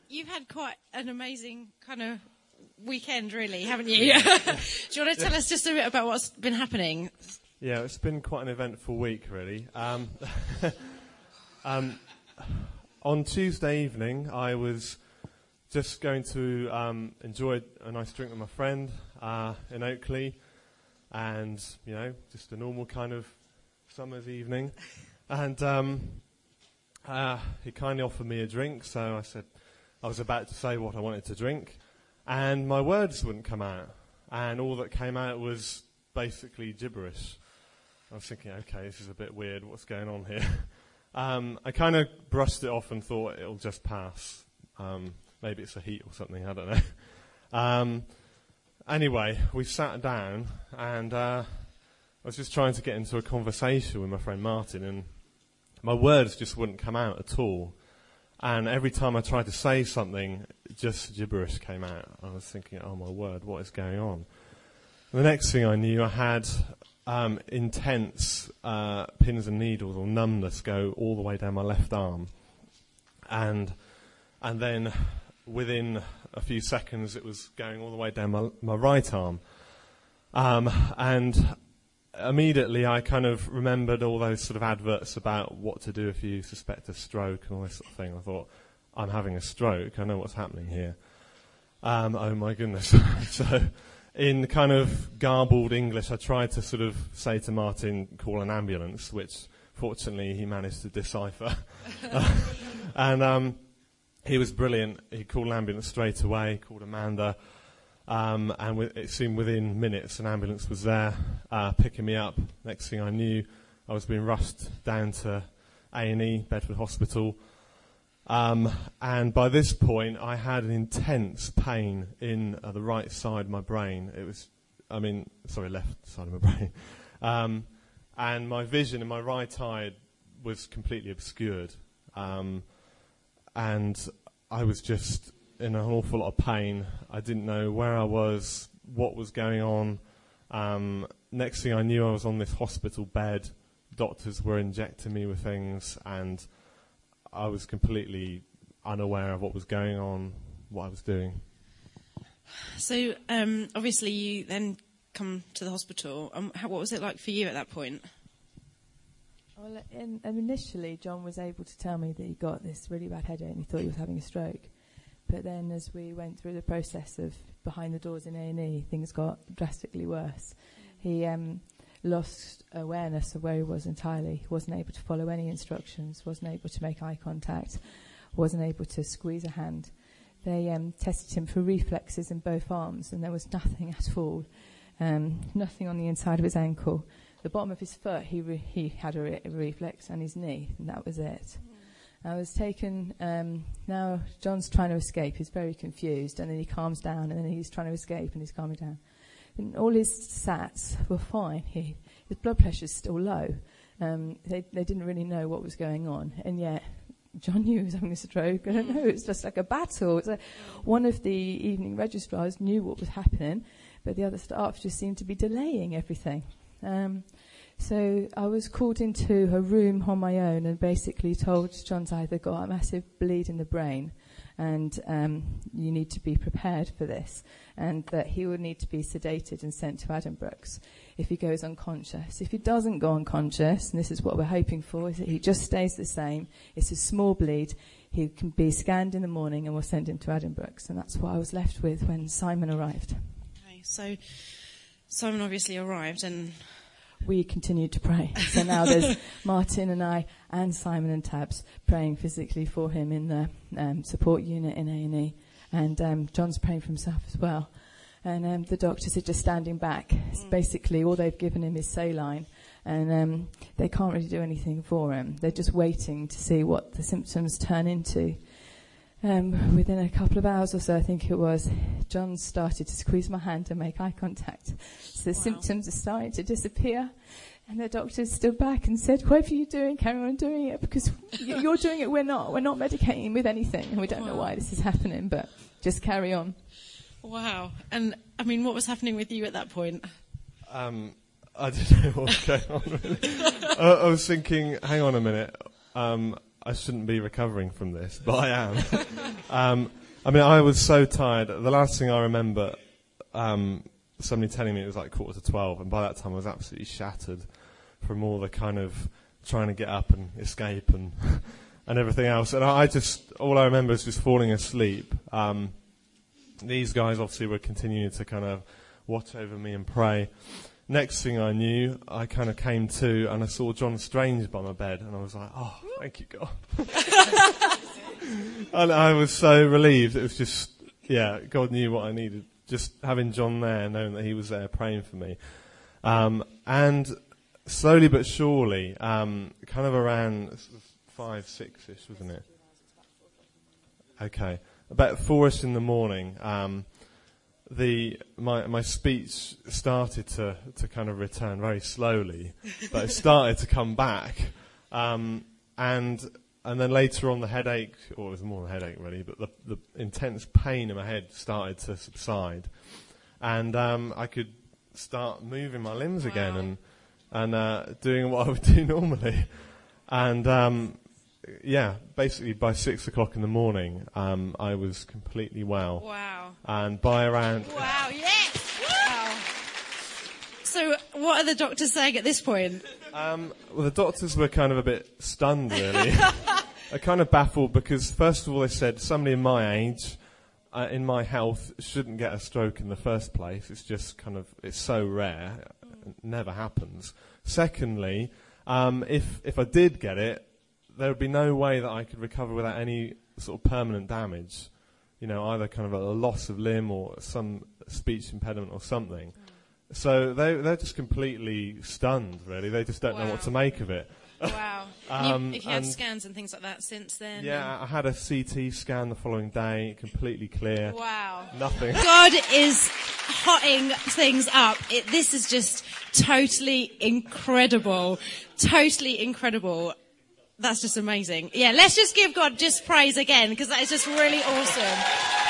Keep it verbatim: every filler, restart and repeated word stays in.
you've had quite an amazing kind of weekend, really, haven't you? Do you want to tell yeah. us just a bit about what's been happening? Yeah, it's been quite an eventful week, really. Um, um, on Tuesday evening, I was just going to um, enjoy a nice drink with my friend uh, in Oakley, and, you know, just a normal kind of summer's evening. And um, uh, he kindly offered me a drink, so I said I was about to say what I wanted to drink, and my words wouldn't come out, and all that came out was basically gibberish. I was thinking, okay, this is a bit weird, what's going on here? um, I kind of brushed it off and thought it'll just pass. Um, maybe it's the heat or something, I don't know. um, anyway, we sat down, and uh, I was just trying to get into a conversation with my friend Martin, and my words just wouldn't come out at all. And every time I tried to say something, just gibberish came out. I was thinking, oh my word, what is going on? The next thing I knew, I had um, intense uh, pins and needles or numbness go all the way down my left arm. And and then within a few seconds, it was going all the way down my, my right arm. Um, and immediately I kind of remembered all those sort of adverts about what to do if you suspect a stroke and all this sort of thing. I thought, I'm having a stroke. I know what's happening here. Um, oh my goodness. So in kind of garbled English, I tried to sort of say to Martin, call an ambulance, which fortunately he managed to decipher. uh, and um, he was brilliant. He called an ambulance straight away, called Amanda. Um, and w- it seemed within minutes an ambulance was there uh, picking me up. Next thing I knew, I was being rushed down to A and E, Bedford Hospital. Um, and by this point, I had an intense pain in uh, the right side of my brain. It was, I mean, sorry, left side of my brain. Um, and my vision in my right eye was completely obscured. Um, and I was just in an awful lot of pain. I didn't know where I was, what was going on. Um, next thing I knew, I was on this hospital bed. Doctors were injecting me with things, and I was completely unaware of what was going on, what I was doing. So, um, obviously, you then come to the hospital. Um, how, what was it like for you at that point? Well, in, initially, John was able to tell me that he got this really bad headache and he thought he was having a stroke. But then as we went through the process of behind the doors in A and E, things got drastically worse. He um, lost awareness of where he was entirely. He wasn't able to follow any instructions, wasn't able to make eye contact, wasn't able to squeeze a hand. They um, tested him for reflexes in both arms, and there was nothing at all, um, nothing on the inside of his ankle. The bottom of his foot, he re- he had a, re- a reflex, and his knee, and that was it. I was taken, um, now John's trying to escape, he's very confused, and then he calms down, and then he's trying to escape, and he's calming down. And all his sats were fine. He, his blood pressure's still low. Um, they, they didn't really know what was going on, and yet John knew he was having a stroke. I don't know, it's just like a battle. It's like one of the evening registrars knew what was happening, but the other staff just seemed to be delaying everything. Um, So I was called into a room on my own and basically told John's either got a massive bleed in the brain and um, you need to be prepared for this, and that he would need to be sedated and sent to Addenbrooke's if he goes unconscious. If he doesn't go unconscious, and this is what we're hoping for, is that he just stays the same. It's a small bleed. He can be scanned in the morning and we'll send him to Addenbrooke's. And that's what I was left with when Simon arrived. Okay, so Simon obviously arrived and we continued to pray. So now there's Martin and I and Simon and Tabs praying physically for him in the um, support unit in A and E. And um, John's praying for himself as well. And um, the doctors are just standing back. It's basically all they've given him is saline. And um, they can't really do anything for him. They're just waiting to see what the symptoms turn into. Um, within a couple of hours or so, I think it was, John started to squeeze my hand and make eye contact. So the wow. symptoms are starting to disappear. And the doctors stood back and said, whatever you're doing, carry on doing it, because you're doing it, we're not. We're not medicating with anything. And we don't wow. know why this is happening, but just carry on. Wow. And, I mean, what was happening with you at that point? Um, I didn't know what was going on, really. I, I was thinking, hang on a minute. Um, I shouldn't be recovering from this, but I am. um, I mean, I was so tired. The last thing I remember, um, somebody telling me it was like quarter to twelve, and by that time I was absolutely shattered from all the kind of trying to get up and escape and and everything else. And I just, all I remember is just falling asleep. Um, these guys obviously were continuing to kind of watch over me and pray. Next thing I knew, I kind of came to and I saw John Strange by my bed, and I was like, oh, thank you, God. And I was so relieved. It was just, yeah, God knew what I needed. Just having John there, knowing that he was there praying for me. Um, and slowly but surely, um, kind of around five, six-ish, wasn't it? Okay. About four-ish in the morning, um, the my my speech started to, to kind of return very slowly, but it started to come back. Um, and and then later on the headache, or it was more a headache really, but the, the intense pain in my head started to subside. And um, I could start moving my limbs wow. again and and uh, doing what I would do normally. And um, yeah, basically by six o'clock in the morning, um, I was completely well. Wow. And by around... Wow, yes! Wow. So what are the doctors saying at this point? Um, well, the doctors were kind of a bit stunned, really. They're kind of baffled because, first of all, they said somebody in my age, uh, in my health, shouldn't get a stroke in the first place. It's just kind of, it's so rare. It never happens. Secondly, um, if if I did get it, there would be no way that I could recover without any sort of permanent damage. You know, either kind of a loss of limb or some speech impediment or something. Mm. So they, they're just completely stunned, really. They just don't wow. know what to make of it. Wow. um, you, if you had scans and things like that since then? Yeah, I had a C T scan the following day, completely clear. Wow. Nothing. God is hotting things up. It, this is just totally incredible. Totally incredible. That's just amazing. Yeah, let's just give God just praise again, because that is just really awesome.